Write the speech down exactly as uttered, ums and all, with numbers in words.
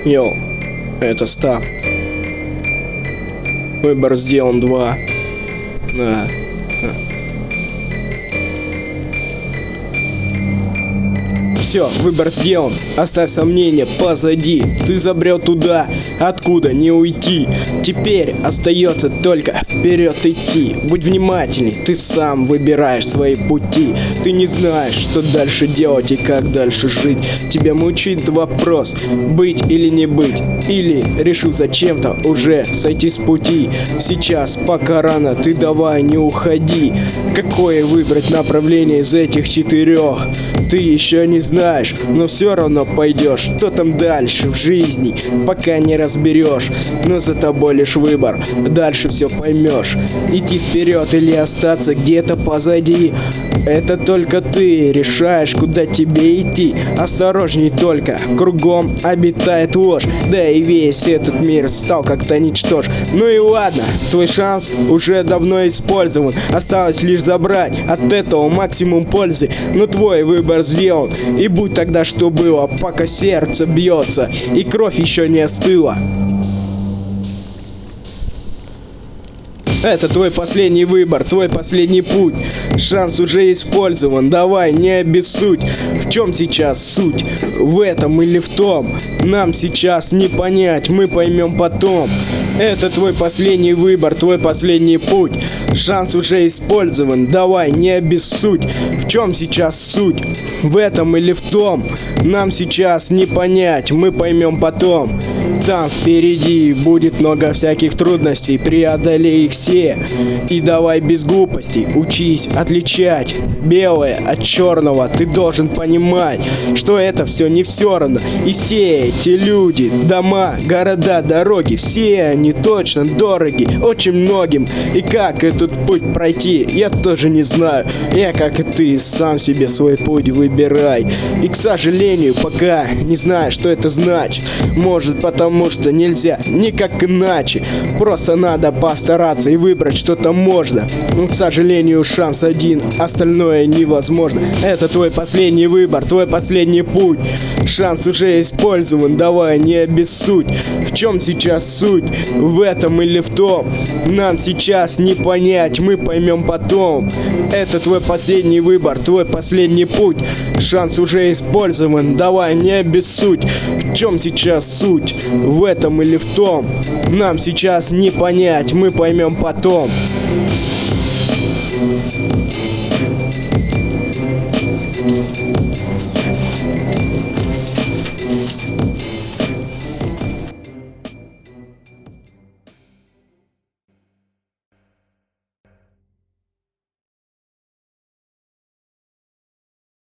Йоу, это Став. Выбор сделан два. Да. Все, выбор сделан, оставь сомнения позади. Ты забрел туда, откуда не уйти. Теперь остается только вперед идти. Будь внимательней, ты сам выбираешь свои пути. Ты не знаешь, что дальше делать и как дальше жить. Тебя мучит вопрос, быть или не быть. Или решил зачем-то уже сойти с пути. Сейчас пока рано, ты давай не уходи. Какое выбрать направление из этих четырех? Ты еще не знаешь, но все равно пойдешь. Что там дальше в жизни, пока не разберешь. Но за тобой лишь выбор, дальше все поймешь. Идти вперед или остаться где-то позади. Это только ты решаешь, куда тебе идти. Осторожней только, кругом обитает ложь. Да и весь этот мир стал как-то ничтож. Ну и ладно, твой шанс уже давно использован. Осталось лишь забрать от этого максимум пользы. Но твой выбор сделан, и будь тогда что было, пока сердце бьется и кровь еще не остыла. Это твой последний выбор, твой последний путь. Шанс уже использован, давай не обессудь. В чем сейчас суть? В этом или в том? Нам сейчас не понять, мы поймем потом. Это твой последний выбор, твой последний путь. Шанс уже использован, давай не обессудь. В чем сейчас суть? В этом или в том? Нам сейчас не понять, мы поймем потом. Там впереди будет много всяких трудностей, преодолей их все. И давай без глупостей учись отличать белое от черного. Ты должен понимать, что это все не все равно. И все эти люди, дома, города, дороги, все они точно дороги очень многим. И как этот путь пройти, я тоже не знаю. Я, как и ты, сам себе свой путь выбирай. И, к сожалению, пока не знаю, что это значит. Может, потому что нельзя никак иначе. Просто надо постараться и выбрать что-то можно. Но, к сожалению, шанс один, остальное невозможно. Это твой последний выбор, твой последний путь. Шанс уже использован, давай не обессудь. В чем сейчас суть? В этом или в том? Нам сейчас не понять, мы поймем потом. Это твой последний выбор, твой последний путь. Шанс уже использован, давай не обессудь. В чем сейчас суть? В этом или в том? Нам сейчас не понять, мы поймем потом.